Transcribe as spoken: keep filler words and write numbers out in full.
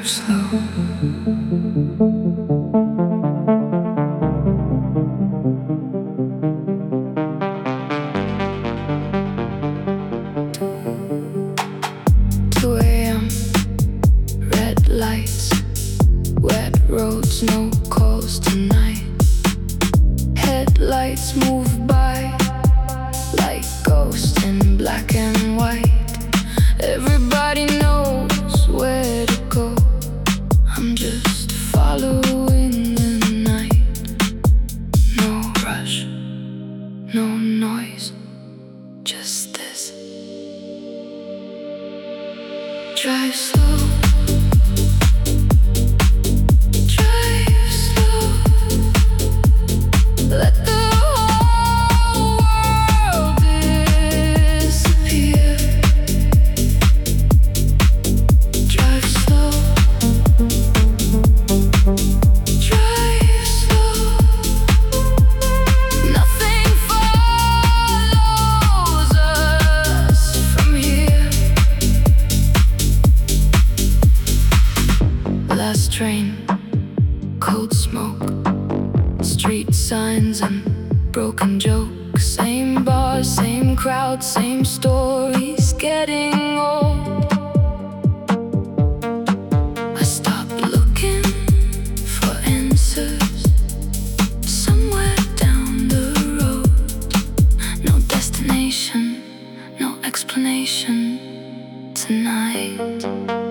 slow. two a m, red lights, wet roads, no calls tonight. Headlights move by like ghosts in black and white. Everybody knows where to go. I'm just following the night. No rush, no noise, just this. Drive slow. Drive slow. Let the whole world disappear. Drive slow. Drive slow. Nothing follows us from here. Last train, cold smoke, street signs and broken jokes. Same bar, same crowd, same stories, getting old. I stopped looking for answers somewhere down the road. No destination, no explanation tonight.